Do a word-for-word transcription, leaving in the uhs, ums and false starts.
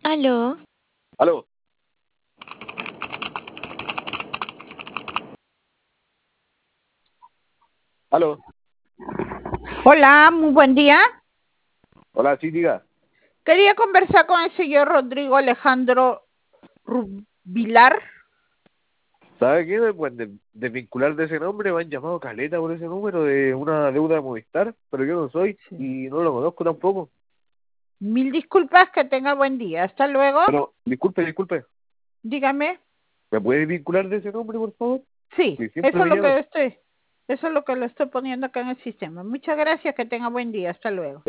Aló. Aló. Aló. Hola, muy buen día. Hola, sí, diga. Quería conversar con el señor Rodrigo Alejandro Vilar. ¿Sabe qué? Pues de, desvincular de ese nombre me han llamado caleta por ese número de una deuda de Movistar, pero yo no soy Sí. y no lo conozco tampoco. Mil disculpas, que tenga buen día. Hasta luego. Pero, disculpe, disculpe. Dígame. ¿Me puede vincular de ese nombre, por favor? Sí, Sí, siempre eso es me lo llaman. que estoy, eso es lo que le estoy poniendo acá en el sistema. Muchas gracias, que tenga buen día. Hasta luego.